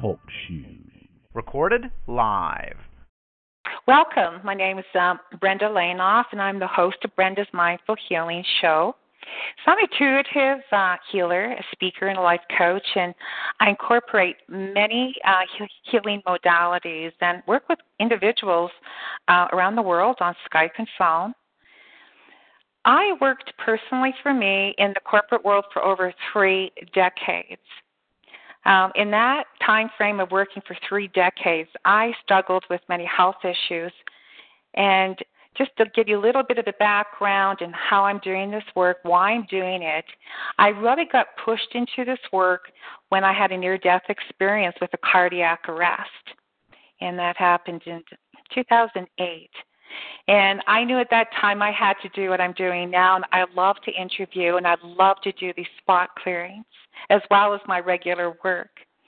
Talk Shoes. Recorded live. Welcome. My name is Brenda Lainoff, and I'm the host of Brenda's Mindful Healing Show. So I'm an intuitive healer, a speaker, and a life coach, and I incorporate many healing modalities and work with individuals around the world on Skype and phone. I worked personally for me in the corporate world for over 3 decades. In that time frame of working for 3 decades, I struggled with many health issues. And just to give you a little bit of the background and how I'm doing this work, why I'm doing it, I really got pushed into this work when I had a near-death experience with a cardiac arrest. And that happened in 2008. And I knew at that time I had to do what I'm doing now, and I love to interview, and I love to do these spot clearings, as well as my regular work.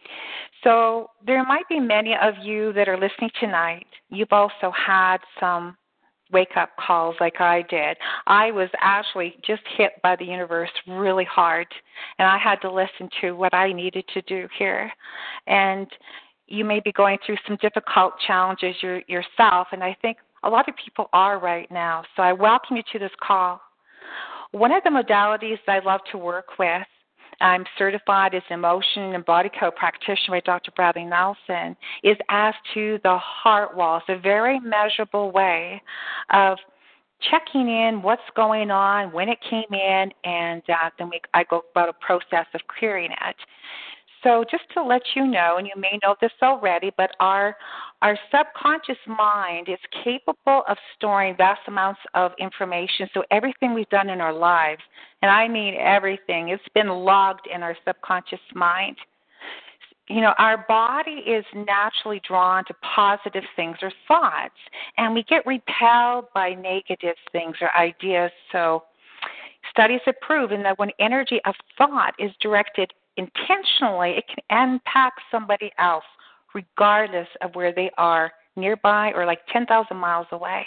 So there might be many of you that are listening tonight. You've also had some wake-up calls like I did. I was actually just hit by the universe really hard, and I had to listen to what I needed to do here. And you may be going through some difficult challenges yourself, and I think a lot of people are right now. So I welcome you to this call. One of the modalities that I love to work with, I'm certified as emotion and body code practitioner by Dr. Bradley Nelson, is as to the heart wall. It's a very measurable way of checking in what's going on, when it came in, and then I go about a process of clearing it. So just to let you know, and you may know this already, but our subconscious mind is capable of storing vast amounts of information. So everything we've done in our lives, and I mean everything, it's been logged in our subconscious mind. You know, our body is naturally drawn to positive things or thoughts, and we get repelled by negative things or ideas. So studies have proven that when energy of thought is directed intentionally, it can impact somebody else regardless of where they are, nearby or like 10,000 miles away.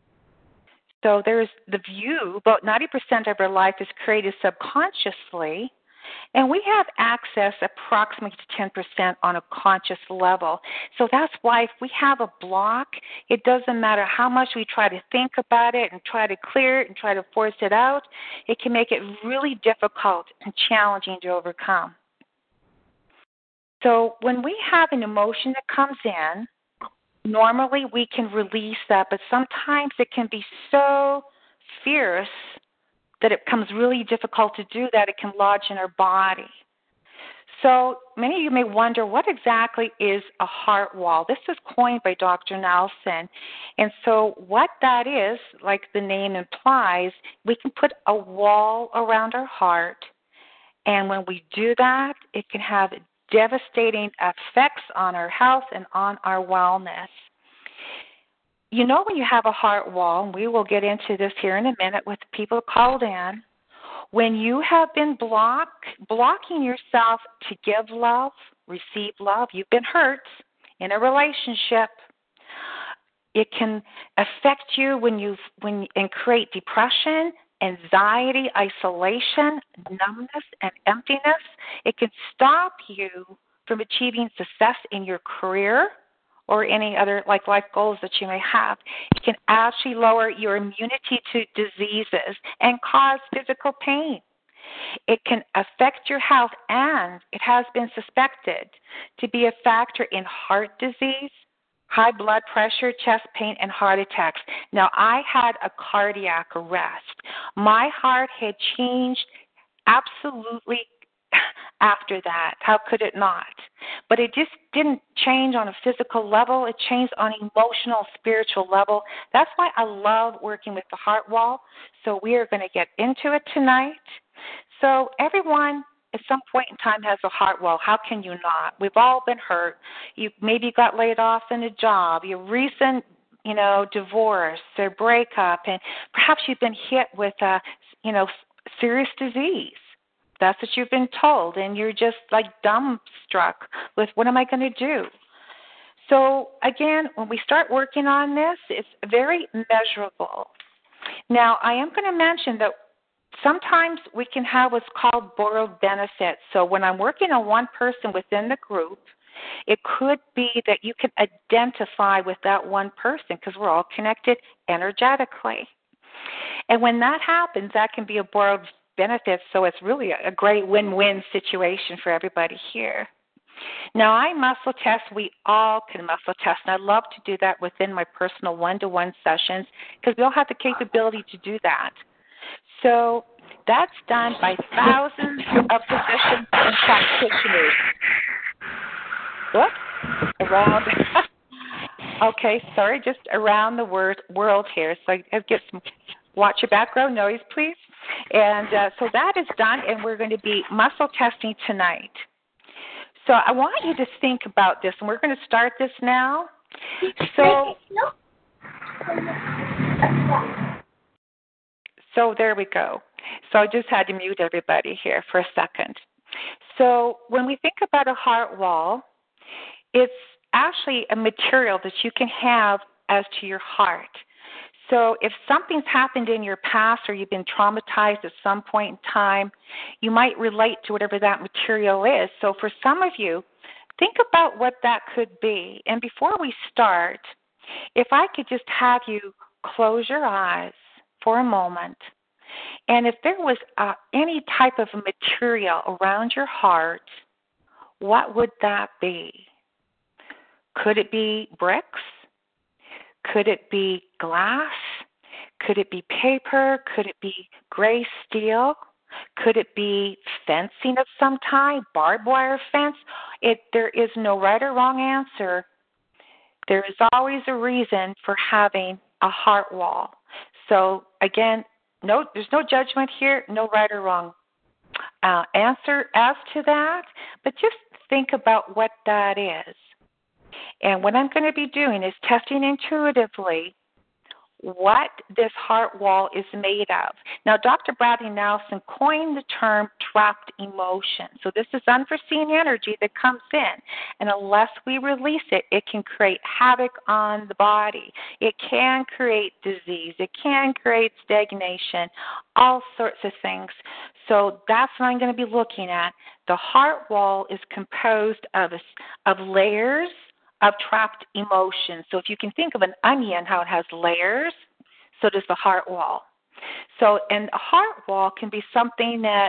So there's the view, about 90% of our life is created subconsciously, and we have access approximately to 10% on a conscious level. So that's why if we have a block, it doesn't matter how much we try to think about it and try to clear it and try to force it out, it can make it really difficult and challenging to overcome. So when we have an emotion that comes in, normally we can release that, but sometimes it can be so fierce that it becomes really difficult to do that. It can lodge in our body. So many of you may wonder, what exactly is a heart wall? This is coined by Dr. Nelson. And so what that is, like the name implies, we can put a wall around our heart. And when we do that, it can have devastating effects on our health and on our wellness. You know, when you have a heart wall, and we will get into this here in a minute with the people called in, when you have been blocking yourself to give love, receive love, you've been hurt in a relationship, it can affect you and create depression, anxiety, isolation, numbness, and emptiness. It can stop you from achieving success in your career or any other like life goals that you may have. It can actually lower your immunity to diseases and cause physical pain. It can affect your health, and it has been suspected to be a factor in heart disease, high blood pressure, chest pain, and heart attacks. Now, I had a cardiac arrest. My heart had changed absolutely after that. How could it not? But it just didn't change on a physical level. It changed on an emotional, spiritual level. That's why I love working with the heart wall. So we are going to get into it tonight. So everyone at some point in time has a heart wall. How can you not? We've all been hurt. You maybe got laid off in a job. Your recent, divorce or breakup, and perhaps you've been hit with a, serious disease. That's what you've been told, and you're just like dumbstruck with what am I going to do? So again, when we start working on this, it's very measurable. Now, I am going to mention that sometimes we can have what's called borrowed benefits. So when I'm working on one person within the group, It could be that you can identify with that one person because we're all connected energetically. And when that happens, that can be a borrowed benefit, so it's really a great win-win situation for everybody here. Now, I muscle test. We all can muscle test, and I love to do that within my personal one-to-one sessions because we all have the capability to do that. So that's done by thousands of physicians and practitioners. Whoops, around. Okay, sorry, just around the world here. So I get some. Watch your background noise, please. And so that is done, and we're going to be muscle testing tonight. So I want you to think about this, and we're going to start this now. So there we go. So I just had to mute everybody here for a second. So when we think about a heart wall, it's actually a material that you can have as to your heart. So if something's happened in your past or you've been traumatized at some point in time, you might relate to whatever that material is. So for some of you, think about what that could be. And before we start, if I could just have you close your eyes for a moment. And if there was any type of material around your heart, what would that be? Could it be bricks? Could it be glass? Could it be paper? Could it be gray steel? Could it be fencing of some kind, barbed wire fence? There is no right or wrong answer. There is always a reason for having a heart wall. So again, there's no judgment here, no right or wrong answer as to that, but just think about what that is. And what I'm going to be doing is testing intuitively what this heart wall is made of. Now, Dr. Bradley Nelson coined the term trapped emotion. So this is unforeseen energy that comes in, and unless we release it, it can create havoc on the body. It can create disease. It can create stagnation, all sorts of things. So that's what I'm going to be looking at. The heart wall is composed of layers of trapped emotions. So if you can think of an onion, how it has layers, so does the heart wall. So, and a heart wall can be something that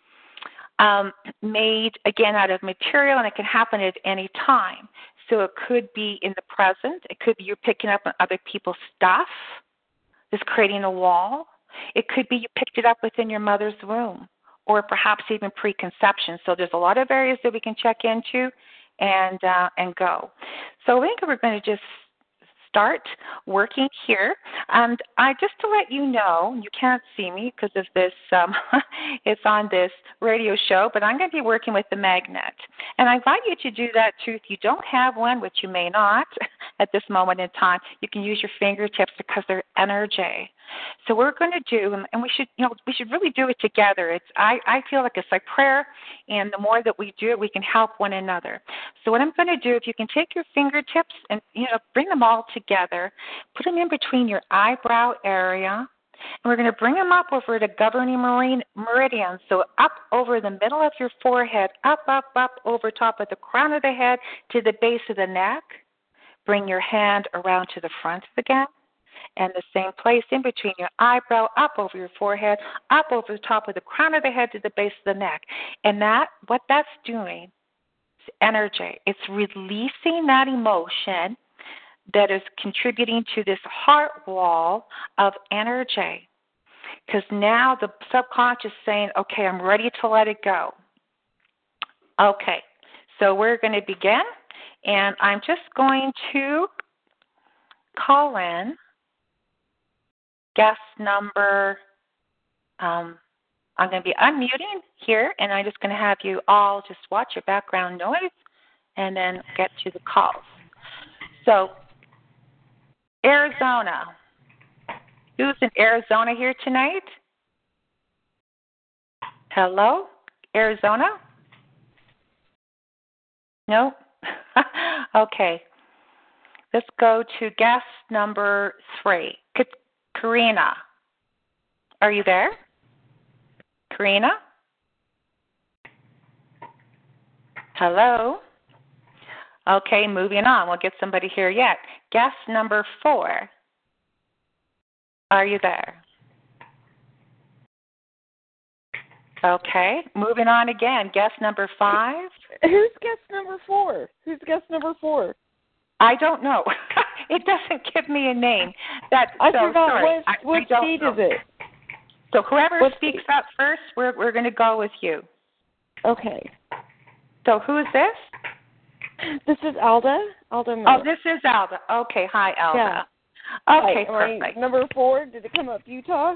made, again, out of material, and it can happen at any time. So it could be in the present. It could be you're picking up on other people's stuff that's creating a wall. It could be you picked it up within your mother's womb, or perhaps even preconception. So there's a lot of areas that we can check into and go. So I think we're going to just start working here. And just to let you know, you can't see me because of this, it's on this radio show, but I'm going to be working with the magnet. And I invite you to do that too. If you don't have one, which you may not at this moment in time, you can use your fingertips because they're energy. So we're going to do, and we should really do it together. I feel like it's like prayer, and the more that we do it, we can help one another. So what I'm going to do, if you can take your fingertips and bring them all together, put them in between your eyebrow area, and we're going to bring them up over the governing meridian, so up over the middle of your forehead, up over top of the crown of the head to the base of the neck. Bring your hand around to the front again. And the same place in between your eyebrow, up over your forehead, up over the top of the crown of the head to the base of the neck. And what that's doing is energy. It's releasing that emotion that is contributing to this heart wall of energy. Because now the subconscious is saying, okay, I'm ready to let it go. Okay, so we're going to begin. And I'm just going to call in guest number, I'm going to be unmuting here, and I'm just going to have you all just watch your background noise and then get to the calls. So, Arizona. Who's in Arizona here tonight? Hello? Arizona? No? Okay. Let's go to guest number 3. Karina, are you there? Karina? Hello? Okay, moving on. We'll get somebody here yet. Guest number 4. Are you there? Okay, moving on again. Guest number 5. Who's guest number 4? Who's guest number 4? I don't know. It doesn't give me a name. I forgot. Sorry. What state is it? So whoever speaks up first, we're going to go with you. Okay. So who is this? This is Alda. Alda Miller. Oh, this is Alda. Okay, hi, Alda. Yeah. Okay, Hi, perfect. Number 4, did it come up Utah?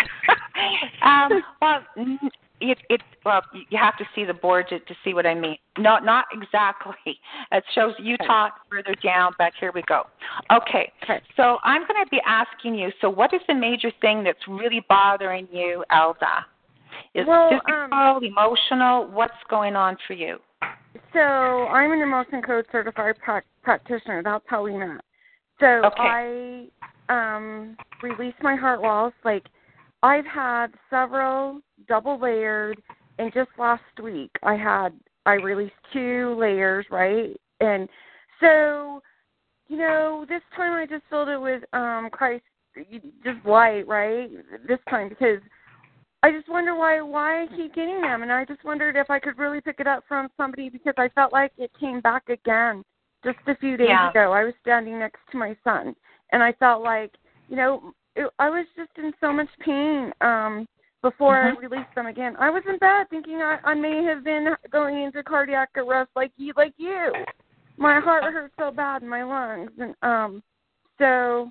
Well, well, you have to see the board to see what I mean. No, not exactly. It shows Utah further down, but here we go. Okay, so I'm going to be asking you, so what is the major thing that's really bothering you, Alda? Is it physical, emotional? What's going on for you? So I'm an emotion code certified practitioner. That's how we met. So I released my heart walls. Like, I've had several double layered, and just last week I released 2 layers, right? And so, this time I just filled it with Christ, just light, right? This time, because I just wonder why I keep getting them, and I just wondered if I could really pick it up from somebody, because I felt like it came back again just a few days ago. I was standing next to my son, and I felt like, I was just in so much pain before I released them again. I was in bed thinking I may have been going into cardiac arrest like you. My heart hurt so bad in my lungs, and so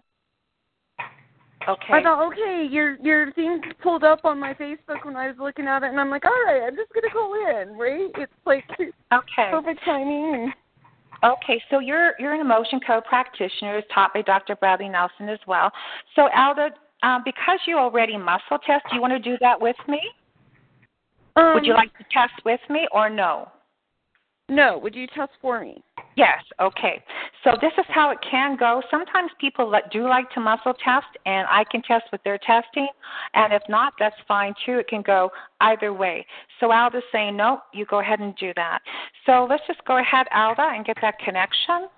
I thought, your thing pulled up on my Facebook when I was looking at it, and I'm like, all right, I'm just gonna go in, right? It's like perfect timing. Okay, so you're an emotion code practitioner, taught by Dr. Bradley Nelson as well. So, Alda, because you already muscle test, do you want to do that with me? Would you like to test with me or no? No. Would you test for me? Yes. Okay. So this is how it can go. Sometimes people do like to muscle test, and I can test with their testing. And if not, that's fine too. It can go either way. So Alda's saying, no, you go ahead and do that. So let's just go ahead, Alda, and get that connection.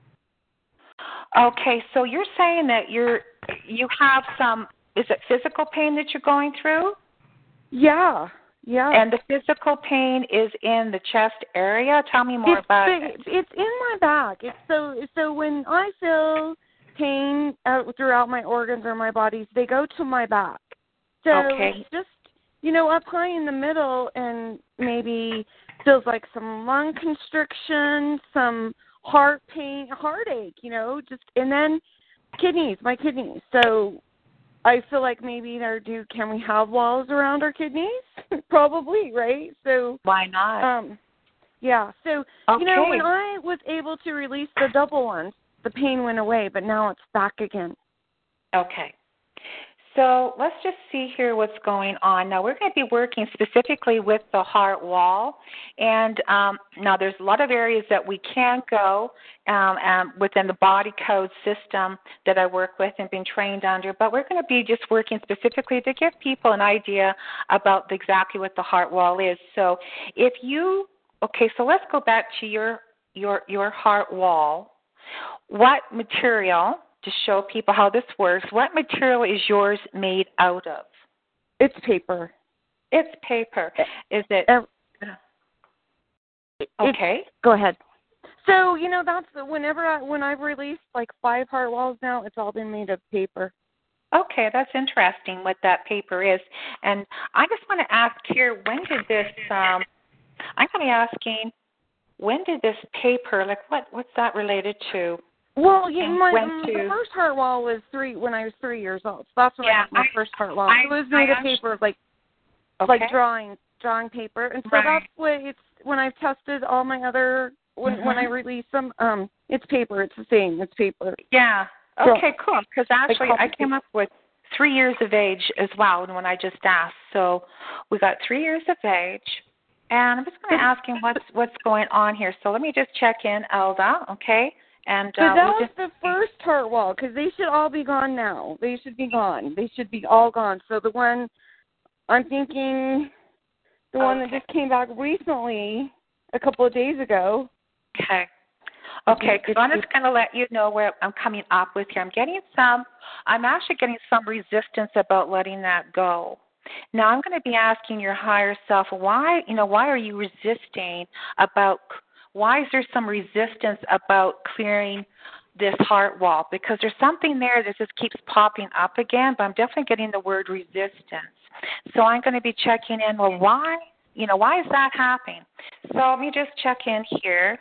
Okay. So you're saying that you have some, is it physical pain that you're going through? Yeah. Yeah. And the physical pain is in the chest area. Tell me more about it. It's in my back. It's so when I feel pain throughout my organs or my bodies, they go to my back. So it's just, up high in the middle, and maybe feels like some lung constriction, some heart pain, heartache, just, and then my kidneys. So I feel like maybe can we have walls around our kidneys? Probably, right? So why not? Yeah. So when I was able to release the double ones, the pain went away, but now it's back again. Okay. So let's just see here what's going on. Now, we're going to be working specifically with the heart wall. And now there's a lot of areas that we can go within the body code system that I work with and been trained under. But we're going to be just working specifically to give people an idea about exactly what the heart wall is. So so let's go back to your heart wall. What material, to show people how this works, what material is yours made out of? It's paper. It's paper. Is it? Okay. Go ahead. So, that's when I've released like 5 heart walls now, it's all been made of paper. Okay, that's interesting what that paper is. And I just want to ask here, when did this, I'm going to be asking, when did this paper, what's that related to? Well, the first heart wall was when I was 3 years old. So that's when I got my first heart wall. It was made of paper, like drawing paper, and so that's what it's. When I've tested all my other, when I release them, it's paper. It's the same. It's paper. Yeah. Okay, cool. Because actually, I came up with 3 years of age as well when I just asked. So we got 3 years of age. And I'm just going to ask him what's going on here. So let me just check in, Alda, okay? And that was the first heart wall, because they should all be gone now. They should be gone. They should be all gone. So the one, I'm thinking, the one that just came back recently, a couple of days ago. Okay. Okay, because I'm just going to let you know where I'm coming up with here. I'm actually getting some resistance about letting that go. Now I'm going to be asking your higher self, why are you resisting why is there some resistance about clearing this heart wall? Because there's something there that just keeps popping up again, but I'm definitely getting the word resistance. So I'm going to be checking in, well, why is that happening? So let me just check in here.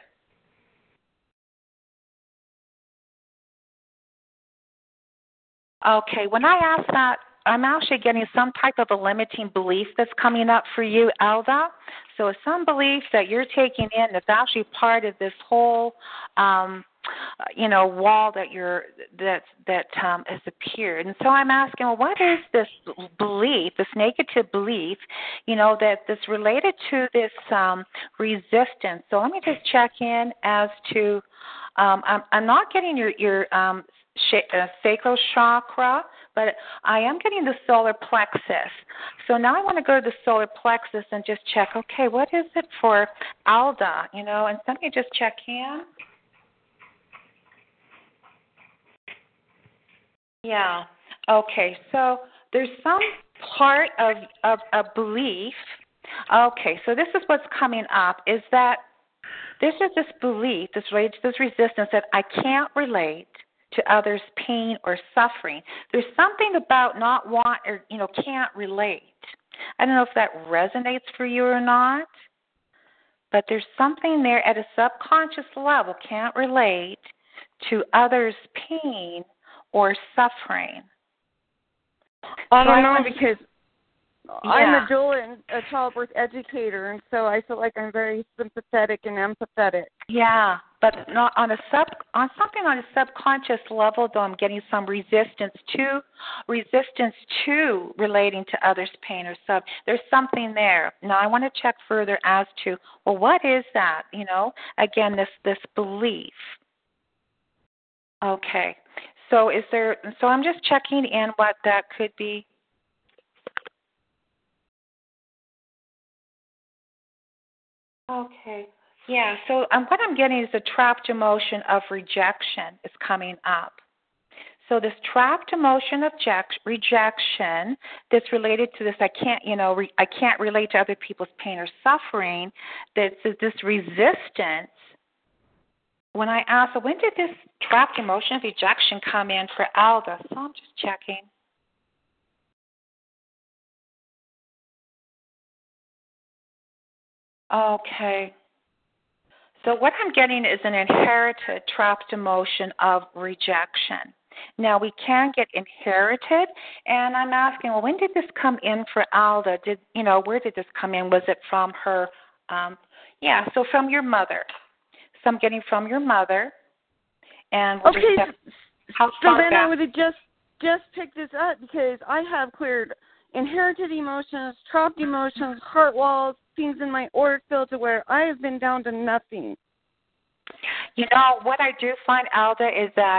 Okay, when I ask that, I'm actually getting some type of a limiting belief that's coming up for you, Alda. So it's some belief that you're taking in that's actually part of this whole, wall that has appeared. And so I'm asking, well, what is this belief, this negative belief, that's related to this resistance? So let me just check in as to, I'm not getting your sacral chakra, but I am getting the solar plexus. So now I want to go to the solar plexus and just check, okay, what is it for Alda, and let me just check in. Yeah. Okay, so there's some part of a belief. Okay, so this is what's coming up, is that this is this belief, this resistance that I can't relate to others' pain or suffering. There's something about not want or can't relate. I don't know if that resonates for you or not, but there's something there at a subconscious level, can't relate to others' pain or suffering. I don't know, because I'm a doula and a childbirth educator, and so I feel like I'm very sympathetic and empathetic. Yeah, but not on something on a subconscious level, though. I'm getting some resistance to relating to others' pain or suffering. There's something there. Now I want to check further as to, well, what is that? Again, this belief. Okay, so I'm just checking in what that could be. Okay. Yeah, so what I'm getting is a trapped emotion of rejection is coming up. So this trapped emotion of rejection that's related to this, I can't relate to other people's pain or suffering, that's this resistance. When I ask, when did this trapped emotion of rejection come in for Alda? So I'm just checking. Okay. So what I'm getting is an inherited trapped emotion of rejection. Now, we can get inherited, and I'm asking, well, when did this come in for Alda? Where did this come in? Was it from her? So from your mother. So I'm getting from your mother. And we'll okay, so then I would have just picked this up, because I have cleared inherited emotions, trapped emotions, heart walls, things in my auric field to where I have been down to nothing. What I do find, Alda, is that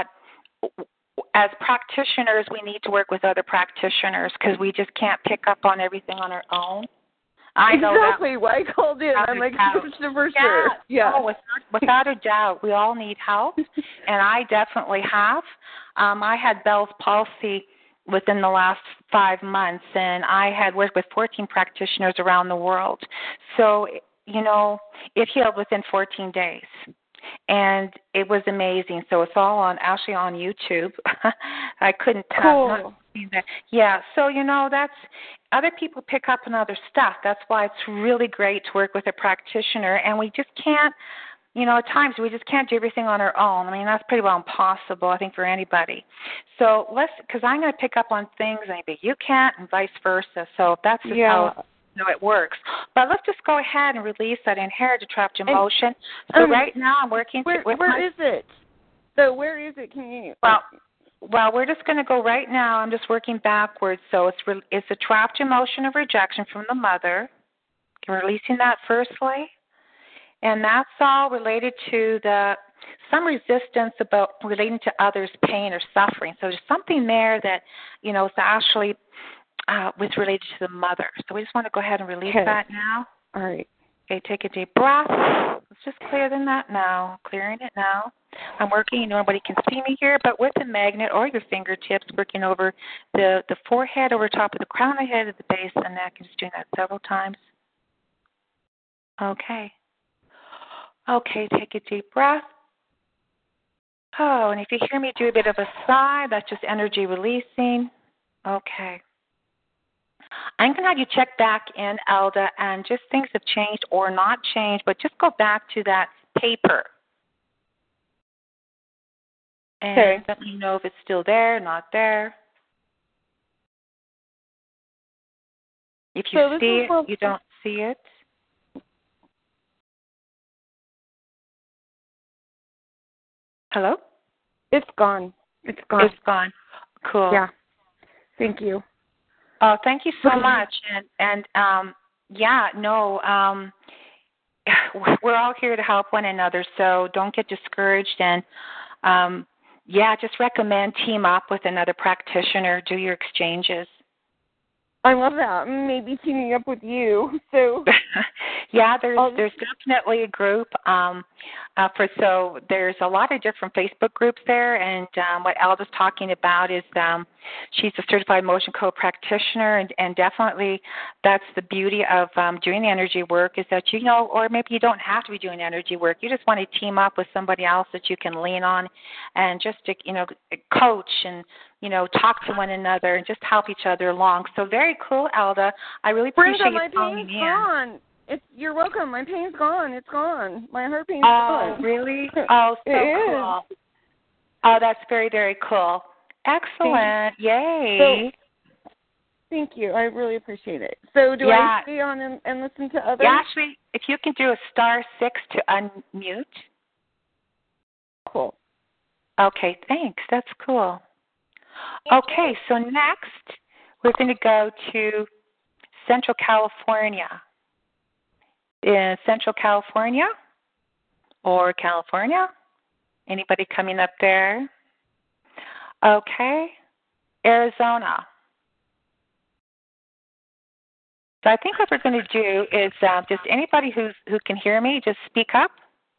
as practitioners, we need to work with other practitioners, because we just can't pick up on everything on our own. I know exactly why I called in. I'm like, for sure. Yeah. Oh, without a doubt, we all need help, and I definitely have. I had Bell's palsy within the last 5 months, and I had worked with 14 practitioners around the world. So, it healed within 14 days. And it was amazing. So it's all actually on YouTube. I couldn't cool. not see that. Yeah. So that's other people pick up on other stuff. That's why it's really great to work with a practitioner. And we just can't. At times we just can't do everything on our own. I mean, that's pretty well impossible, I think, for anybody. So because I'm going to pick up on things maybe you can't, and vice versa. So that's just how it works. But let's just go ahead and release that inherited trapped emotion. So right now I'm working where is it? So where is it? Can you? Well, we're just going to go right now. I'm just working backwards. So it's a trapped emotion of rejection from the mother. You're releasing that firstly. And that's all related to some resistance about relating to others' pain or suffering. So there's something there that, is actually was related to the mother. So we just want to go ahead and release that now. All right. Okay, take a deep breath. Let's just clear the mat now. Clearing it now. I'm working, nobody can see me here, but with the magnet or your fingertips, working over the forehead, over top of the crown of the head, at the base of the neck, and just doing that several times. Okay. Okay, take a deep breath. Oh, and if you hear me do a bit of a sigh, that's just energy releasing. Okay. I'm going to have you check back in, Elda, and just things have changed or not changed, but just go back to that paper. And let me know if it's still there, not there. If you see it, you don't see it. Hello? It's gone. It's gone. It's gone. Cool. Yeah. Thank you. Oh, thank you so much. We're all here to help one another, so don't get discouraged. And, just recommend team up with another practitioner, do your exchanges. I love that. Maybe teaming up with you. So there's definitely a group. So there's a lot of different Facebook groups there, and what Elda's talking about is she's a certified motion code practitioner, and definitely that's the beauty of doing the energy work is that or maybe you don't have to be doing energy work. You just want to team up with somebody else that you can lean on, and just to coach and talk to one another and just help each other along. So very cool, Elda. I really appreciate you calling in. Gone. You're welcome. My pain's gone. It's gone. My heart pain's gone. Oh, really? Oh, so cool. Oh, that's very, very cool. Excellent. Yay. So, thank you. I really appreciate it. So do I stay on and listen to others? Yeah, actually, if you can do a *6 to unmute. Cool. Okay, thanks. That's cool. Okay, so next we're going to go to Central California. In Central California or California? Anybody coming up there? Okay. Arizona. So I think what we're going to do is just anybody who can hear me, just speak up.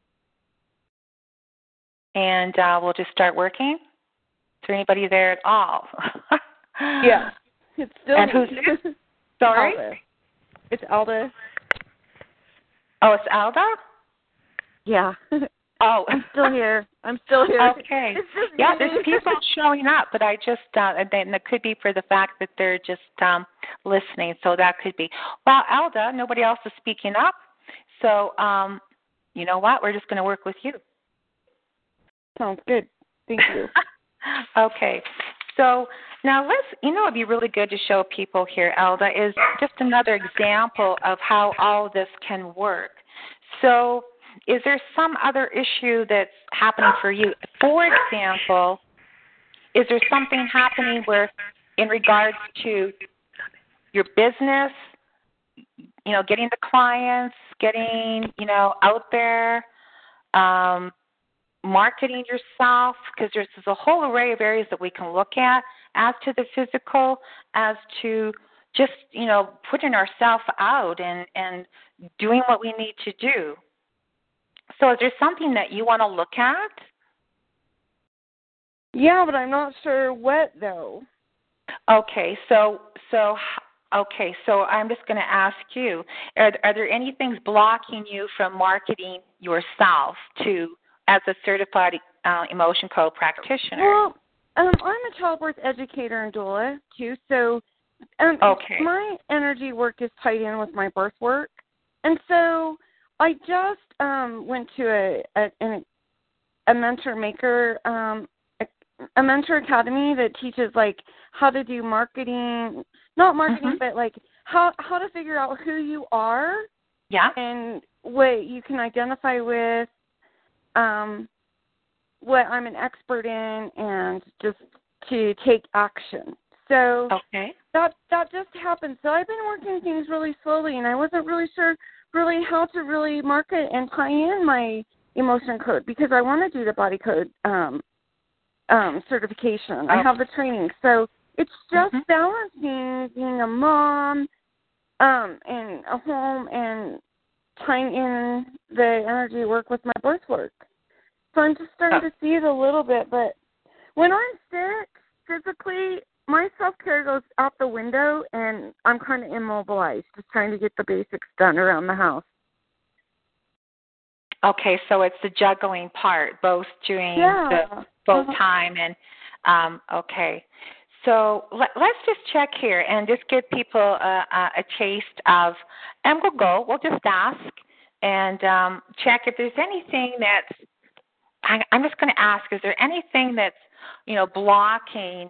And we'll just start working. Is there anybody there at all? Yeah. It's still and who's it? Sorry? Alda. It's Alda. Oh, it's Alda? Yeah. Oh. I'm still here. Okay. There's people showing up, but I just, and it could be for the fact that they're just listening, so that could be. Well, Alda, nobody else is speaking up, so you know what? We're just going to work with you. Sounds good. Thank you. Okay. So now it'd be really good to show people here, Elda, is just another example of how all this can work. So is there some other issue that's happening for you? For example, is there something happening where in regards to your business, getting the clients, getting, out there, marketing yourself, because there's a whole array of areas that we can look at as to the physical, as to just, putting ourselves out and doing what we need to do. So is there something that you want to look at? Yeah, but I'm not sure what, though. Okay, so I'm just going to ask you, are there any things blocking you from marketing yourself as a certified emotion code practitioner? Well, I'm a childbirth educator and doula, too, so my energy work is tied in with my birth work. And so I just went to a mentor maker, a mentor academy that teaches, how to do marketing, not marketing, but, how to figure out who you are and what you can identify with, what I'm an expert in, and just to take action. So that just happened. So I've been working things really slowly, and I wasn't really sure really how to really market and tie in my emotion code, because I want to do the body code certification. I have the training. So it's just balancing being a mom and a home and tying in the energy work with my birth work. So I'm just starting to see it a little bit. But when I'm sick, physically, my self-care goes out the window, and I'm kind of immobilized, just trying to get the basics done around the house. Okay, so it's the juggling part, both doing the full-time and, okay. So let's just check here and just give people a taste of, and we'll just ask and check if there's anything that's, I'm just going to ask, is there anything that's, blocking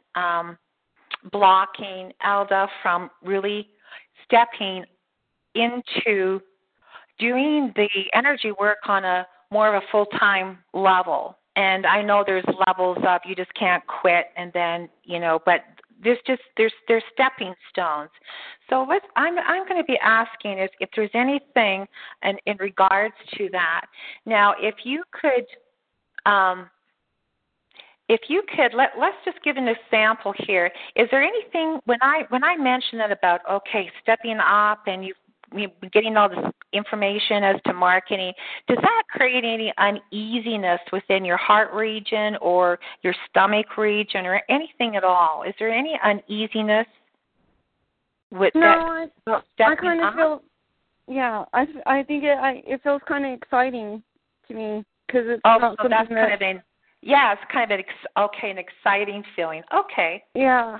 Alda from really stepping into doing the energy work on a more of a full-time level? And I know there's levels of you just can't quit, and then but there's stepping stones. So I'm going to be asking if there's anything in regards to that. Now, if you could, let's just give an example here. Is there anything when I mentioned that about stepping up and you getting all this information as to marketing, does that create any uneasiness within your heart region or your stomach region or anything at all? Is there any uneasiness with that? No, I kind of feel, I think it feels kind of exciting to me because it's not so something that's that, kind of it's kind of an exciting feeling. Okay. Yeah.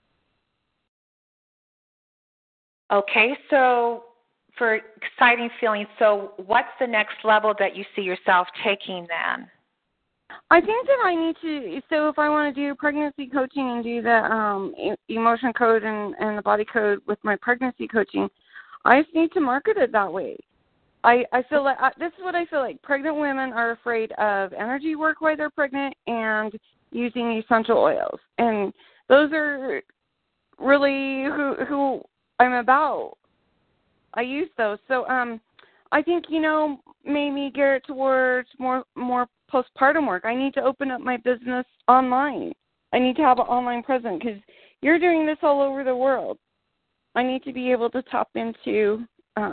Okay, so for exciting feelings, so what's the next level that you see yourself taking then? I think that I need to, so if I want to do pregnancy coaching and do the emotion code and the body code with my pregnancy coaching, I just need to market it that way. I feel like, this is what I feel like. Pregnant women are afraid of energy work while they're pregnant and using essential oils. And those are really who I'm about. I use those. So I think, maybe geared towards more postpartum work. I need to open up my business online. I need to have an online presence because you're doing this all over the world. I need to be able to tap into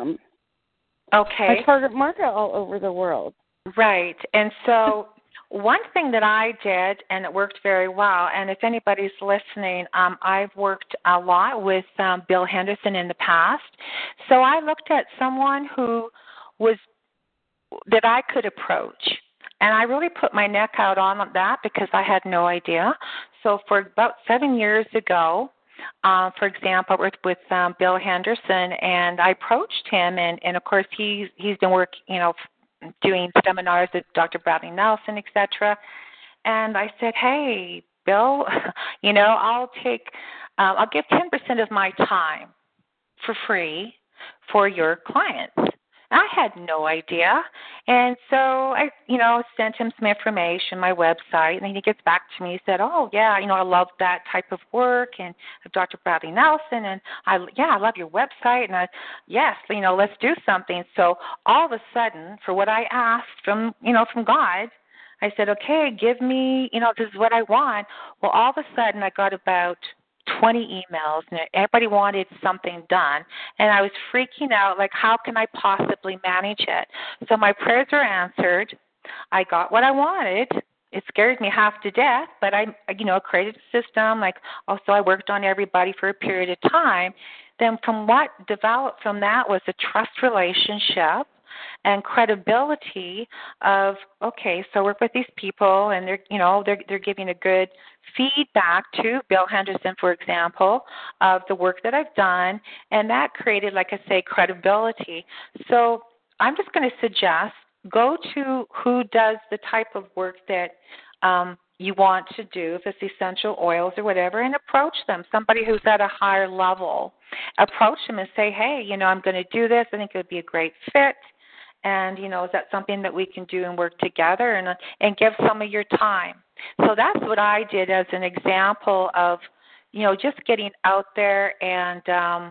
my target market all over the world. Right. And so one thing that I did, and it worked very well, and if anybody's listening, I've worked a lot with Bill Henderson in the past. So I looked at someone that I could approach. And I really put my neck out on that because I had no idea. So for about 7 years ago, for example, I worked with Bill Henderson, and I approached him, and of course he's been working, doing seminars with Dr. Bradley Nelson, etc. And I said, hey, Bill, I'll give 10% of my time for free for your clients. I had no idea. And so I, sent him some information, my website, and then he gets back to me. He said, oh, yeah, I love that type of work and Dr. Bradley Nelson, and I love your website, and yes, let's do something. So all of a sudden, for what I asked from God, I said, okay, give me, this is what I want. Well, all of a sudden I got about 20 emails, and everybody wanted something done, and I was freaking out, like, how can I possibly manage it? So my prayers are answered. I got what I wanted. It scared me half to death, but I created a system, so I worked on everybody for a period of time. Then from what developed from that was a trust relationship and credibility of, okay, so I work with these people, and they're giving a good feedback to Bill Henderson, for example, of the work that I've done, and that created, like I say, credibility. So I'm just going to suggest go to who does the type of work that you want to do, if it's essential oils or whatever, and approach them, somebody who's at a higher level. Approach them and say, hey, I'm going to do this. I think it would be a great fit. And, is that something that we can do and work together and give some of your time? So that's what I did as an example of, just getting out there and,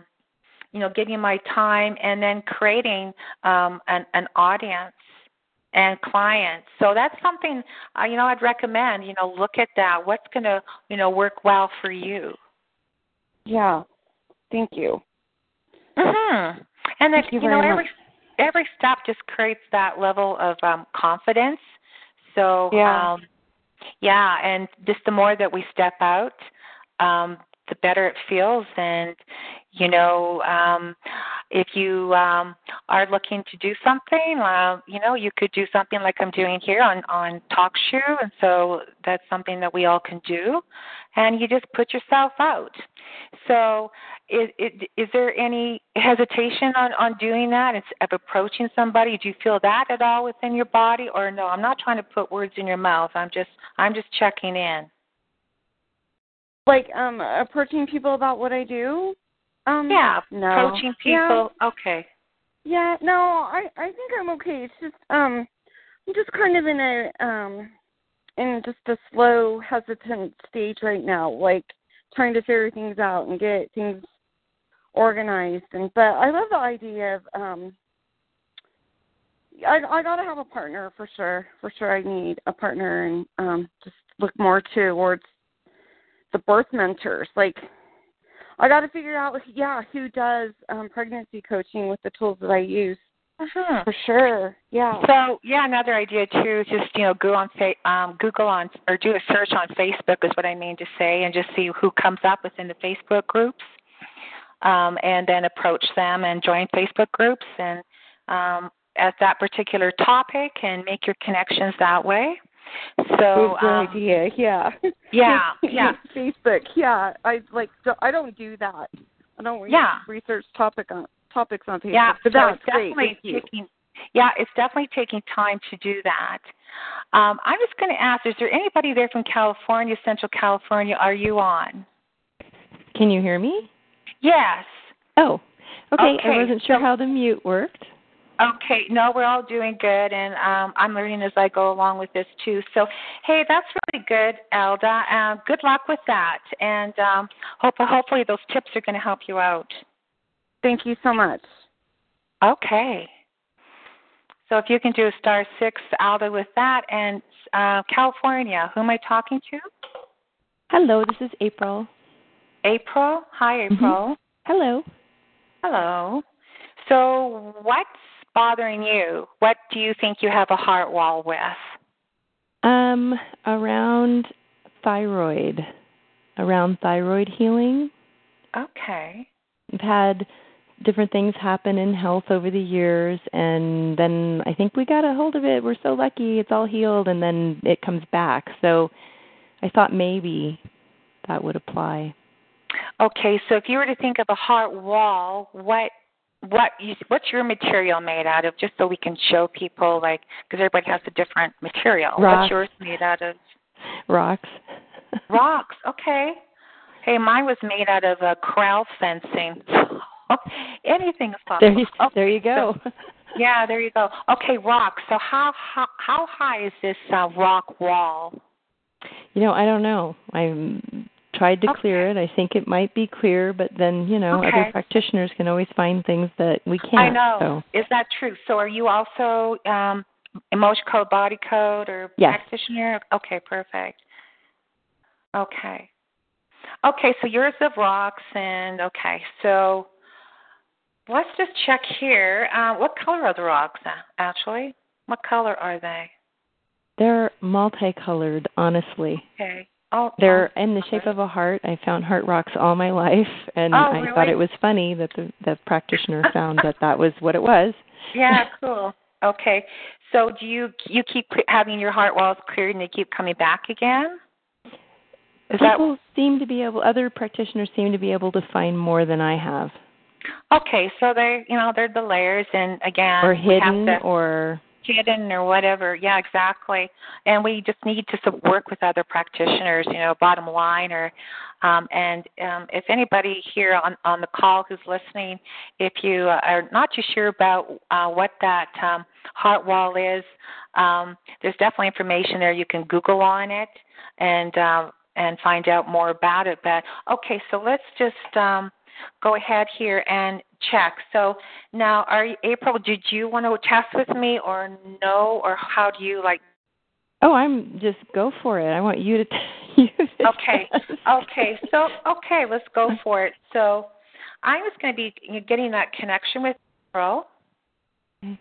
giving my time and then creating an audience and clients. So that's something, I'd recommend, look at that. What's going to, work well for you? Yeah. Thank you. Mm-hmm. And Thank you very much. every step just creates that level of confidence. So, and just the more that we step out, the better it feels. And, if you are looking to do something, you could do something like I'm doing here on TalkShoe. And so that's something that we all can do. And you just put yourself out. So is there any hesitation on doing that, of approaching somebody? Do you feel that at all within your body? Or no, I'm not trying to put words in your mouth. I'm just checking in. Like approaching people about what I do? No. Approaching people. Yeah. Okay. Yeah, no, I think I'm okay. It's just I'm just kind of in just a slow, hesitant stage right now, like trying to figure things out and get things organized. But I love the idea of I gotta have a partner for sure. For sure, I need a partner, and just look more towards the birth mentors. Like, I got to figure out, who does pregnancy coaching with the tools that I use. For sure, yeah. So, another idea too is just Google on or do a search on Facebook is what I mean to say, and just see who comes up within the Facebook groups, and then approach them and join Facebook groups and at that particular topic and make your connections that way. So good idea. Yeah. Facebook. Yeah, I don't do that. I don't research topics on Facebook. Yeah, but so that's great. It's definitely taking time to do that. I'm just going to ask: is there anybody there from California, Central California? Are you on? Can you hear me? Yes. Oh, okay. I wasn't sure how the mute worked. Okay, no, we're all doing good, and I'm learning as I go along with this, too. So, hey, that's really good, Alda. Good luck with that, and hopefully those tips are going to help you out. Thank you so much. Okay. So if you can do a *6, Alda, with that, and California, who am I talking to? Hello, this is April. April? Hi, April. Mm-hmm. Hello. Hello. So what's bothering you? What do you think you have a heart wall with? Around thyroid healing. Okay. I've had different things happen in health over the years, and then I think we got a hold of it. We're so lucky it's all healed, and then it comes back. So I thought maybe that would apply. Okay, so if you were to think of a heart wall, what's your material made out of, just so we can show people, like, because everybody has a different material. Rocks. What's yours made out of? Rocks. Rocks, okay. Hey, mine was made out of corral fencing. Anything is possible. There you go. So, yeah, there you go. Okay, rocks. So how high is this rock wall? I don't know. I tried to clear it. I think it might be clear, but then, other practitioners can always find things that we can't. I know. So. Is that true? So are you also emotion code, body code, or practitioner? Okay, perfect. Okay. Okay, so yours of rocks, and so let's just check here. What color are the rocks, actually? What color are they? They're multicolored, honestly. Okay. They're in the shape of a heart. I found heart rocks all my life, and I thought it was funny that the practitioner found that was what it was. Yeah, cool. Okay. So do you keep having your heart walls cleared and they keep coming back again? Other practitioners seem to be able to find more than I have. Okay, so they're the layers, and again, or hidden or whatever. Yeah, exactly. And we just need to work with other practitioners, bottom line. If anybody here on the call who's listening, if you are not too sure about what that heart wall is, there's definitely information there. You can Google on it and find out more about it. But okay, so let's just go ahead here and check. So now, April, did you want to test with me or no, or how do you like? Oh, I'm just go for it. I want you to. Okay. So let's go for it. So I'm just going to be getting that connection with April. Okay.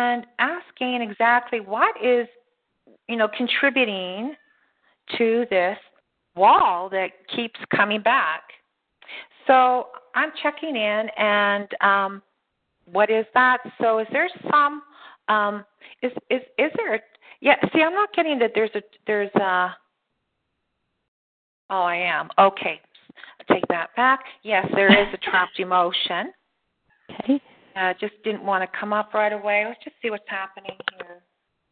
and asking exactly what is, contributing to this wall that keeps coming back. So I'm checking in, and what is that? So is there some? Is there? Yeah. See, I'm not getting that. There's a. Oh, I am. Okay. I take that back. Yes, there is a trapped emotion. Okay. Just didn't want to come up right away. Let's just see what's happening here.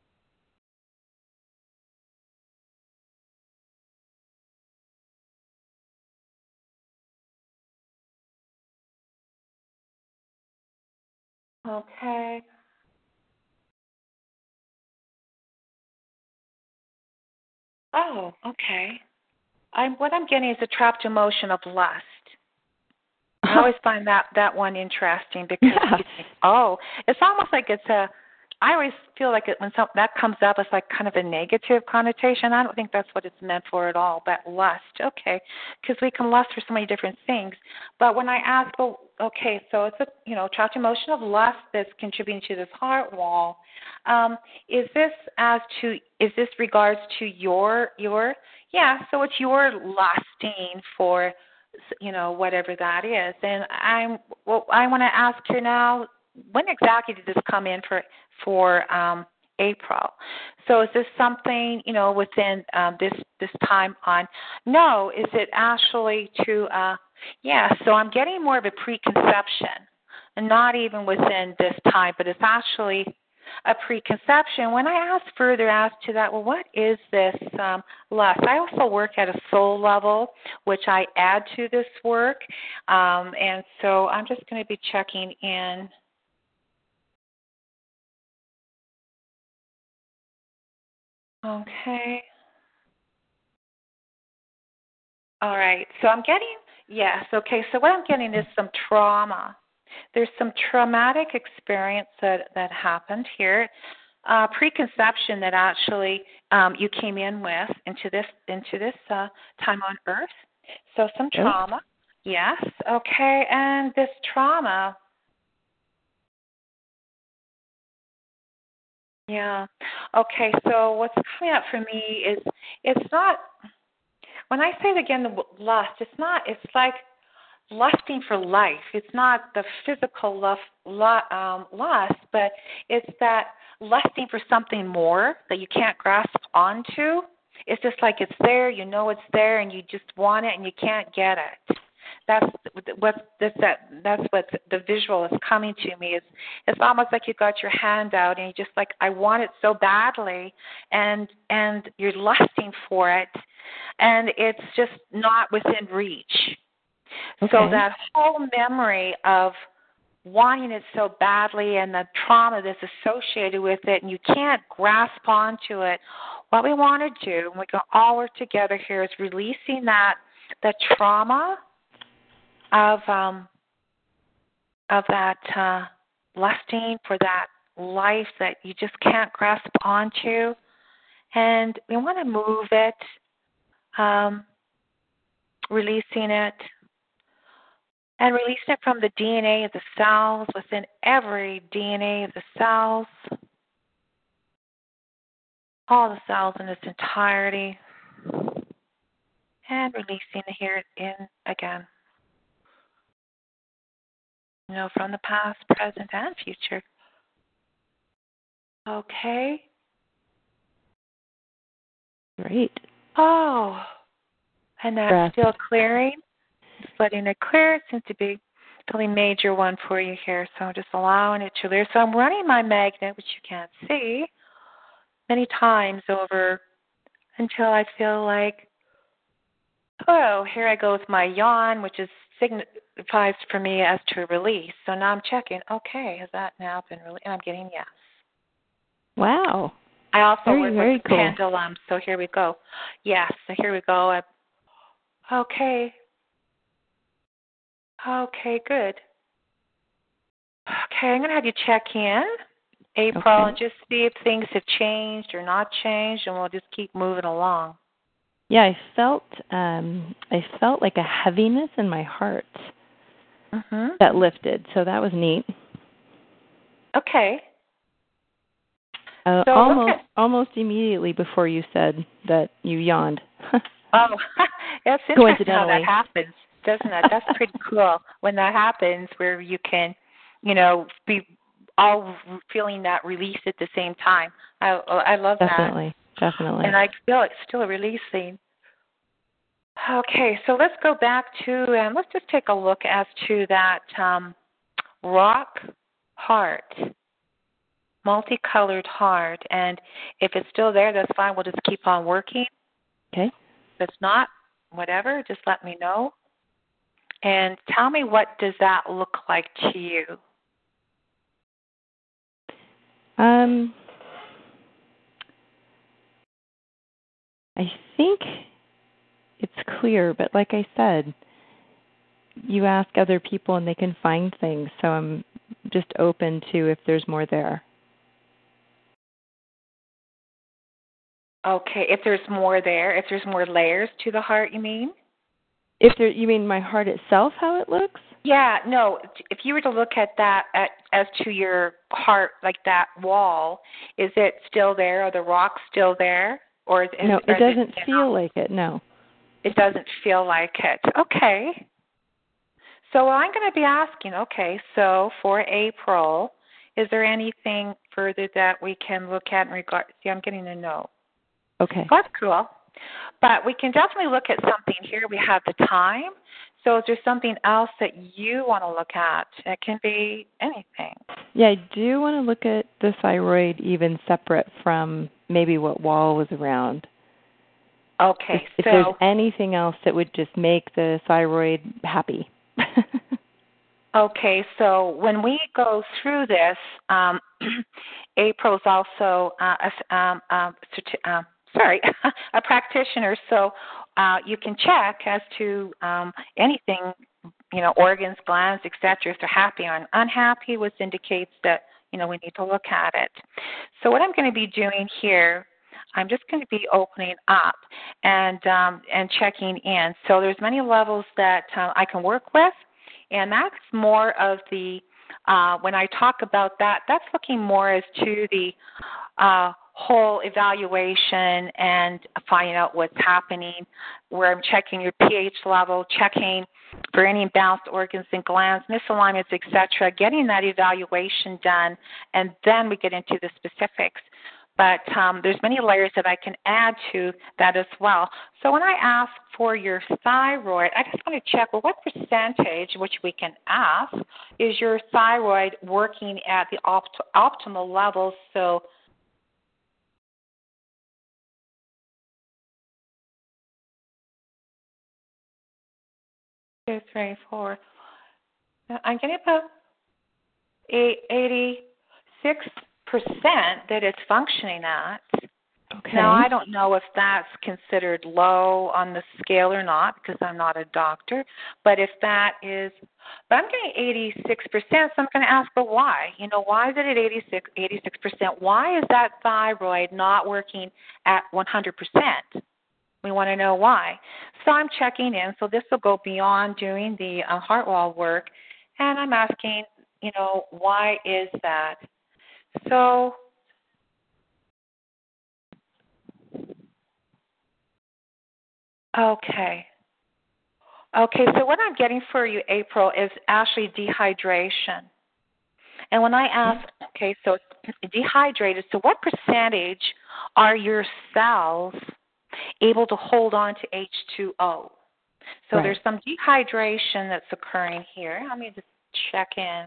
Okay. Oh, okay. What I'm getting is a trapped emotion of lust. I always find that one interesting because you think, it's almost like I always feel like when that comes up, it's like kind of a negative connotation. I don't think that's what it's meant for at all, but lust, okay, because we can lust for so many different things. But when I ask, so it's a trapped emotion of lust that's contributing to this heart wall. Is this regards to your so it's your lusting for whatever that is. And I want to ask you now, when exactly did this come in for April? So is this something, within this time on? No, is it actually to, so I'm getting more of a preconception, and not even within this time, but it's actually a preconception. When I ask further as to that, well, what is this lust? I also work at a soul level, which I add to this work, and so I'm just going to be checking in. Okay. All right. So I'm getting, so what I'm getting is some trauma. There's some traumatic experience that happened here. Preconception that actually you came in with into this time on Earth. So some trauma, yes, okay, and this trauma, okay. So what's coming up for me is it's not. When I say it again, the lust, it's not. It's like lusting for life. It's not the physical lust, but it's that lusting for something more that you can't grasp onto. It's just like it's there, it's there, and you just want it, and you can't get it. That's what the visual is coming to me. It's almost like you got your hand out, and you're just like, I want it so badly, and you're lusting for it, and it's just not within reach. Okay. So that whole memory of wanting it so badly and the trauma that's associated with it, and you can't grasp onto it, what we want to do, and we can all work together here, is releasing that trauma of that lusting for that life that you just can't grasp onto, and we want to move it, releasing it. And releasing it from the DNA of the cells, within every DNA of the cells, all the cells in its entirety, and releasing here in again. From the past, present, and future. Okay. Great. Oh, and that's breath. Still clearing. Just letting it clear. It seems to be a really major one for you here, so I'm just allowing it to clear. So I'm running my magnet, which you can't see, many times over until I feel like, here I go with my yawn, which is signifies for me as to release. So now I'm checking, has that now been released? And I'm getting yes. Wow. I also work very with cool. pendulum, so here we go. Yes, so here we go. Okay, good. Okay, I'm going to have you check in, April, and just see if things have changed or not changed, and we'll just keep moving along. Yeah, I felt like a heaviness in my heart that lifted, so that was neat. Okay. Almost immediately before you said that you yawned. Oh, that's interesting how Coincidentally. that happens, doesn't it? That's pretty cool when that happens, where you can, be all feeling that release at the same time. I love Definitely. that. Definitely. And I feel it's still releasing. Okay, so let's go back to, and let's just take a look as to that rock heart, multicolored heart. And if it's still there, that's fine. We'll just keep on working. Okay. If it's not, whatever, just let me know. And tell me, what does that look like to you? I think it's clear, but like I said, you ask other people and they can find things, so I'm just open to if there's more there. Okay, if there's more there, if there's more layers to the heart, you mean? You mean my heart itself, how it looks? Yeah, no, if you were to look at that as to your heart, like that wall, is it still there? Are the rocks still there? Or No, it doesn't feel like it, no. It doesn't feel like it. Okay. So I'm going to be asking, okay, so for April, is there anything further that we can look at in regard? See, I'm getting a no. Okay. That's cool. But we can definitely look at something here. We have the time. So is there something else that you want to look at? It can be anything. Yeah, I do want to look at the thyroid even separate from maybe what wall was around. Okay. If there's anything else that would just make the thyroid happy. Okay, so when we go through this, April's also a practitioner, so you can check as to anything, organs, glands, etc., if they're happy or unhappy, which indicates that, we need to look at it. So what I'm going to be doing here, I'm just going to be opening up and checking in. So there's many levels that I can work with. And that's more of the, when I talk about that, that's looking more as to the whole evaluation and finding out what's happening, where I'm checking your pH level, checking for any imbalanced organs and glands, misalignments, etc., getting that evaluation done, and then we get into the specifics. But there's many layers that I can add to that as well. So when I ask for your thyroid, I just want to check, well, what percentage, which we can ask, is your thyroid working at the optimal levels? So two, three, four. I'm getting about 86% that it's functioning at. Okay. Now, I don't know if that's considered low on the scale or not, because I'm not a doctor, but if that is, but I'm getting 86%, so I'm going to ask, but why? Why is it at 86%? Why is that thyroid not working at 100%? We want to know why. So I'm checking in, so this will go beyond doing the heart wall work, and I'm asking, why is that? So Okay, so what I'm getting for you, April, is actually dehydration. And when I ask, okay, so it's dehydrated, so what percentage are your cells able to hold on to H2O? So There's some dehydration that's occurring here. Let me just check in.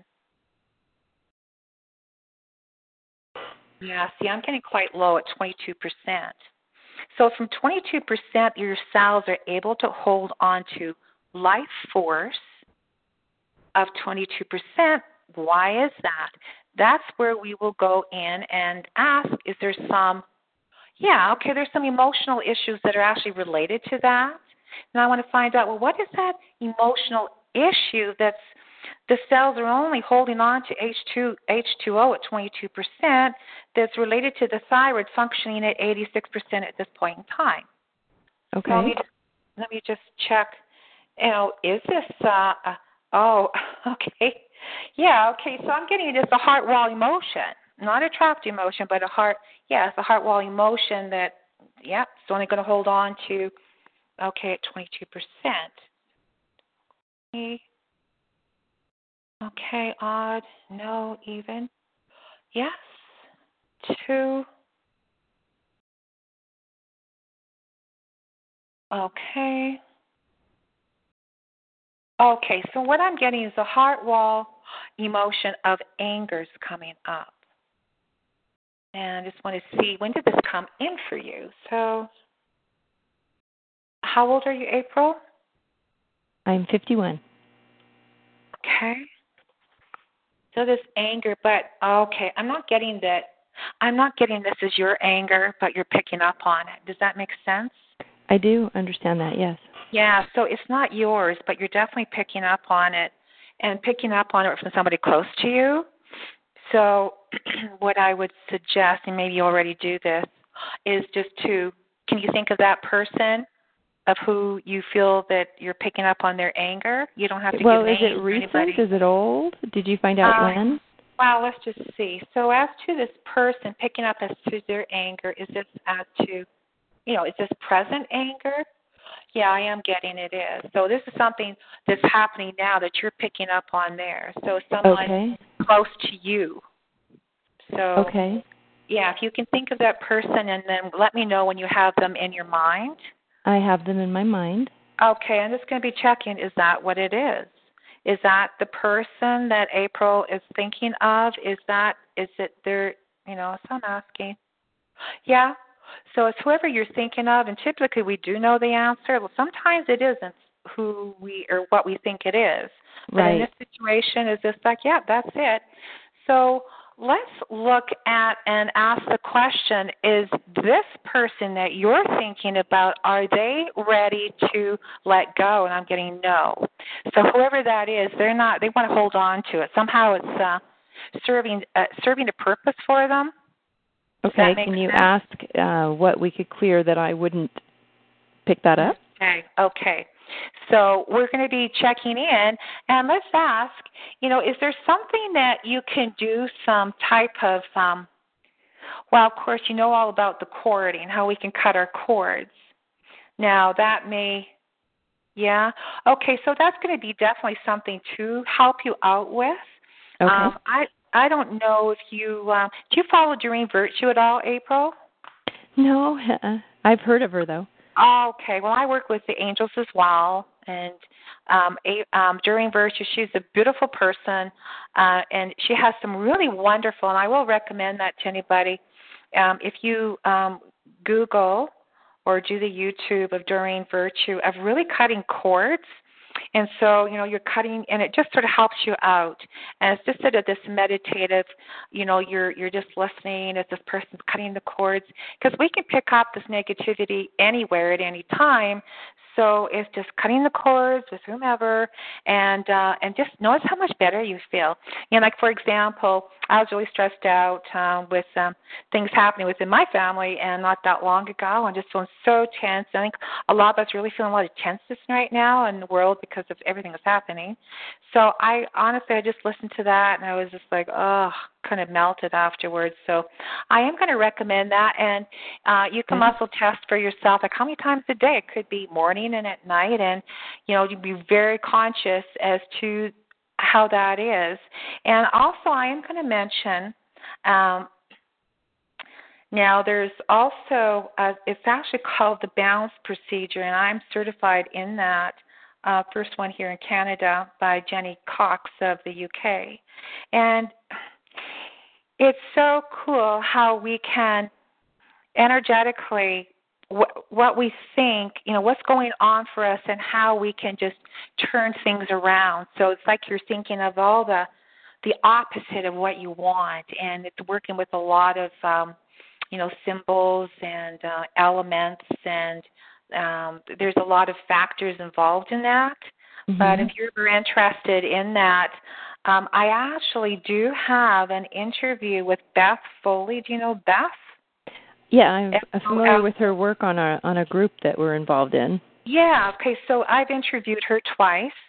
Yeah, see, I'm getting quite low at 22%. So from 22%, your cells are able to hold on to life force of 22%. Why is that? That's where we will go in and ask, is there some, there's some emotional issues that are actually related to that. And I want to find out, well, what is that emotional issue that's the cells are only holding on to H2O at 22% that's related to the thyroid functioning at 86% at this point in time. Okay. So let me just check. Is this, okay. Yeah, okay, so I'm getting this a heart wall emotion. not a trapped emotion, but it's a heart wall emotion that, it's only going to hold on to, at 22%. Okay, odd, no, even. Yes, 2. Okay. Okay, so what I'm getting is a heart wall emotion of anger is coming up. And I just want to see, when did this come in for you? So, how old are you, April? I'm 51. Okay. So this anger, but I'm not getting that. I'm not getting this as your anger, but you're picking up on it. Does that make sense? I do understand that, yes. Yeah, so it's not yours, but you're definitely picking up on it, and picking up on it from somebody close to you. So what I would suggest, and maybe you already do this, is just can you think of that person of who you feel that you're picking up on their anger? You don't have to give names. Well, is it recent? Is it old? Did you find out when? Well, let's just see. So as to this person picking up as to their anger, is this as to, is this present anger? Yeah, I am getting it is. So this is something that's happening now that you're picking up on there. So someone close to you. So, yeah, if you can think of that person and then let me know when you have them in your mind. I have them in my mind. Okay, I'm just going to be checking, is that what it is? Is that the person that April is thinking of? Is it their, so I'm asking. Yeah. So it's whoever you're thinking of, and typically we do know the answer. Well, sometimes it isn't who we or what we think it is. But in this situation, it's just like, that's it. So let's look at and ask the question, is this person that you're thinking about, are they ready to let go? And I'm getting no. So whoever that is, they want to hold on to it. Somehow it's serving a purpose for them. Okay, can you ask what we could clear that I wouldn't pick that up? Okay. So we're going to be checking in, and let's ask, is there something that you can do, some type of, of course, you know all about the cording, how we can cut our cords. Now, that may, okay, so that's going to be definitely something to help you out with. Okay. I don't know if you, do you follow Doreen Virtue at all, April? No, I've heard of her, though. Okay, well, I work with the angels as well, and Doreen Virtue, she's a beautiful person, and she has some really wonderful, and I will recommend that to anybody. If you Google or do the YouTube of Doreen Virtue of really cutting cords. And so, you're cutting, and it just sort of helps you out. And it's just sort of this meditative, you're just listening as this person's cutting the cords. Because we can pick up this negativity anywhere at any time. So it's just cutting the cords with whomever, and just notice how much better you feel. Like, for example, I was really stressed out with things happening within my family, and not that long ago, and just feeling so tense. I think a lot of us really feeling a lot of tenseness right now in the world because of everything that's happening. So I just listened to that, and I was just like, kind of melted afterwards. So I am going to recommend that, and you can muscle test for yourself, like how many times a day. It could be morning and at night, and you'd be very conscious as to how that is. And also I am going to mention now there's also it's actually called the Balance Procedure, and I'm certified in that. First one here in Canada by Jenny Cox of the UK. And it's so cool how we can energetically, what we think, what's going on for us, and how we can just turn things around. So it's like you're thinking of all the opposite of what you want, and it's working with a lot of, symbols and elements, and there's a lot of factors involved in that. Mm-hmm. But if you're ever interested in that, I actually do have an interview with Beth Foley. Do you know Beth? Yeah, I'm familiar with her work on a group that we're involved in. Yeah, okay, so I've interviewed her twice,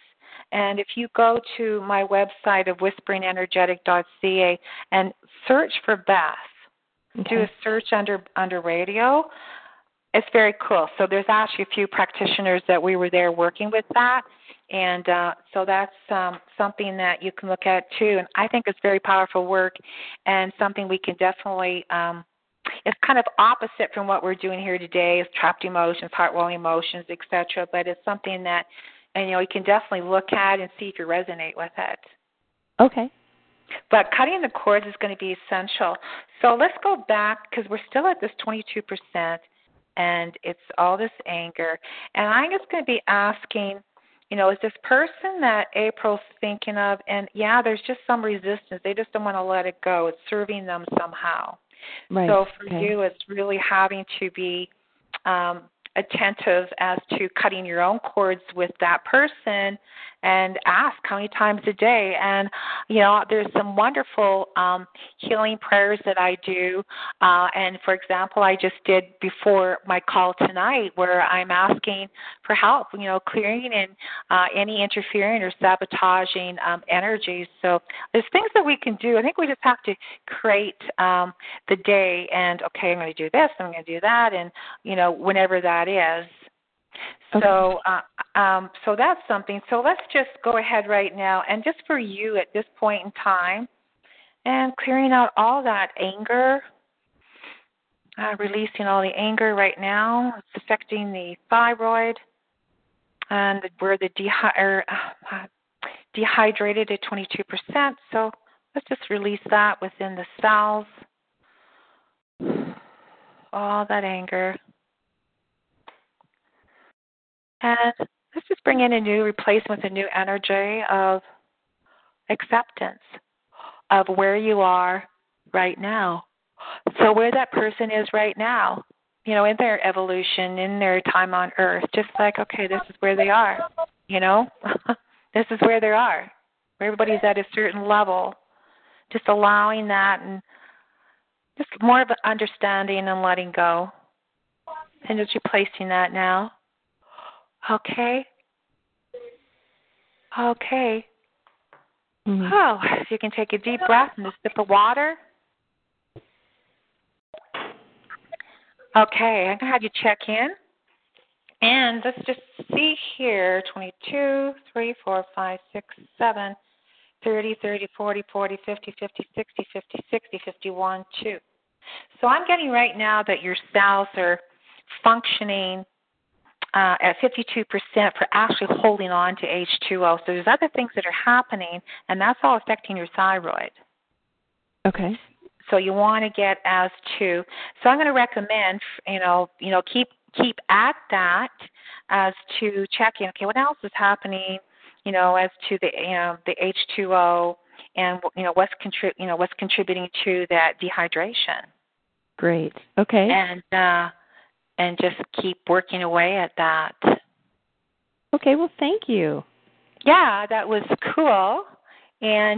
And if you go to my website of whisperingenergetic.ca and search for Beth, do a search under radio, it's very cool. So there's actually a few practitioners that we were there working with that. And so that's something that you can look at, too. And I think it's very powerful work and something we can definitely it's kind of opposite from what we're doing here today, is trapped emotions, heart-wallowing emotions, etc. But it's something that, you can definitely look at and see if you resonate with it. Okay. But cutting the cords is going to be essential. So let's go back, because we're still at this 22%, and it's all this anger. And I'm just going to be asking, is this person that April's thinking of, and there's just some resistance. They just don't want to let it go. It's serving them somehow. Right. So for you, it's really having to be attentive as to cutting your own cords with that person and ask how many times a day. And, there's some wonderful healing prayers that I do. And, for example, I just did before my call tonight where I'm asking for help, clearing and any interfering or sabotaging energies. So there's things that we can do. I think we just have to create the day and, okay, I'm going to do this, I'm going to do that, and, whenever that is. Okay. So that's something. So let's just go ahead right now, and just for you at this point in time, and clearing out all that anger, releasing all the anger right now. It's affecting the thyroid, and we're dehydrated at 22%. So let's just release that within the cells, all that anger. And let's just bring in a new replacement with a new energy of acceptance of where you are right now. So where that person is right now, in their evolution, in their time on Earth, just like, okay, this is where they are, this is where they are. Everybody's at a certain level. Just allowing that and just more of an understanding and letting go. And just replacing that now. Okay. Mm-hmm. Oh, if you can take a deep breath and a sip of water. Okay, I'm going to have you check in. And let's just see here, 22, 3, 4, 5, 6, 7, 30, 30, 40, 40, 50, 50, 60, 50, 60, 51, 2. So I'm getting right now that your cells are functioning at 52% for actually holding on to H2O. So there's other things that are happening, and that's all affecting your thyroid. Okay. So you want to get as to. So I'm going to recommend, keep at that as to checking. Okay, what else is happening? As to the H2O and what's contributing to that dehydration. Great. Okay. And just keep working away at that. Okay, well, thank you. Yeah, that was cool. And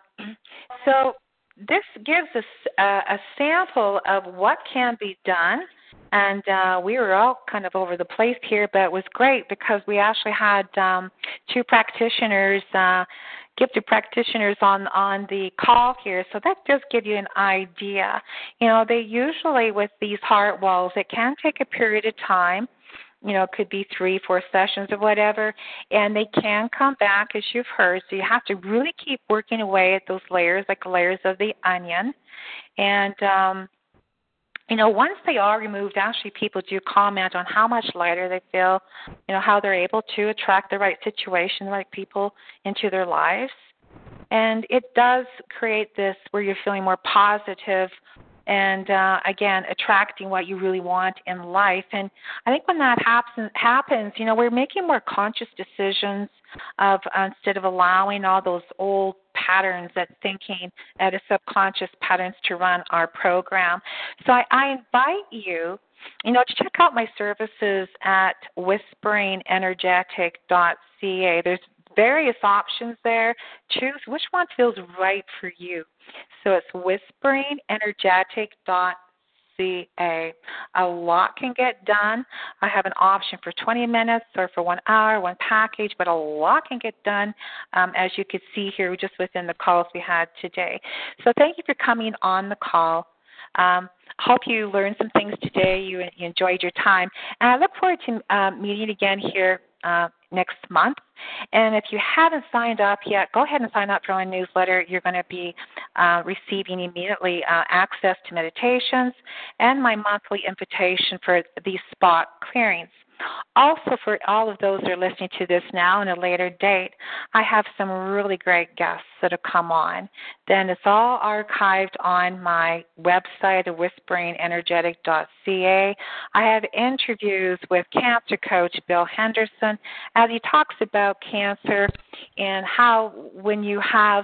so this gives us a sample of what can be done. And we were all kind of over the place here, but it was great because we actually had two practitioners, gifted practitioners on the call here. So that does give you an idea. They usually, with these heart walls, it can take a period of time. It could be 3-4 sessions or whatever, and they can come back, as you've heard. So you have to really keep working away at those layers, like layers of the onion. And once they are removed, actually people do comment on how much lighter they feel, how they're able to attract the right situation, the right people into their lives. And it does create this where you're feeling more positive and, again, attracting what you really want in life. And I think when that happens, we're making more conscious decisions of instead of allowing all those old patterns that thinking at a subconscious patterns to run our program. So I invite you, to check out my services at whisperingenergetic.ca. There's various options there. Choose which one feels right for you. So it's whisperingenergetic.ca. A lot can get done. I have an option for 20 minutes or for 1 hour, one package, but a lot can get done, as you could see here just within the calls we had today. So thank you for coming on the call. Hope you learned some things today. You enjoyed your time. And I look forward to meeting again here next month. And if you haven't signed up yet, go ahead and sign up for my newsletter. You're going to be receiving immediately access to meditations and my monthly invitation for these spot clearings. Also, for all of those that are listening to this now in a later date, I have some really great guests that have come on. Then it's all archived on my website at whisperingenergetic.ca. I have interviews with cancer coach Bill Henderson as he talks about cancer and how when you have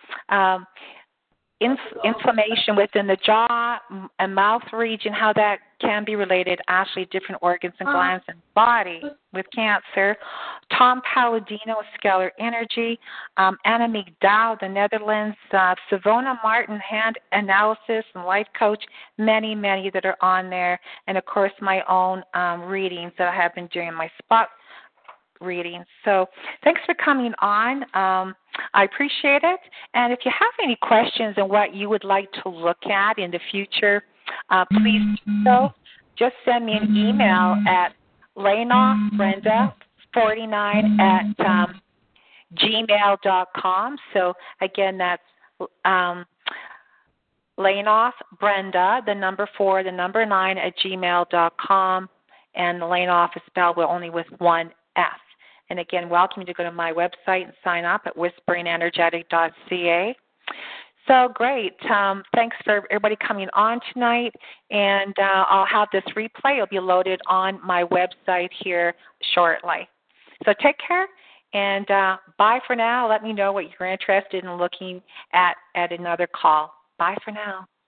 inflammation within the jaw and mouth region, how that can be related, actually, different organs and glands and body with cancer. Tom Palladino, Scalar Energy, Anna McDowell, the Netherlands, Savona Martin, Hand Analysis and Life Coach, many that are on there, and, of course, my own readings that I have been doing, my spot readings. So thanks for coming on. I appreciate it. And if you have any questions on what you would like to look at in the future, please do so. Just send me an email at lainoffbrenda49@gmail.com. So, again, that's lainoffbrenda, the number 4, the number 9 @gmail.com. And the Lainoff is spelled only with one F. And, again, welcome you to go to my website and sign up at whisperingenergetic.ca. So great. Thanks for everybody coming on tonight. And I'll have this replay. It'll be loaded on my website here shortly. So take care, and bye for now. Let me know what you're interested in looking at another call. Bye for now.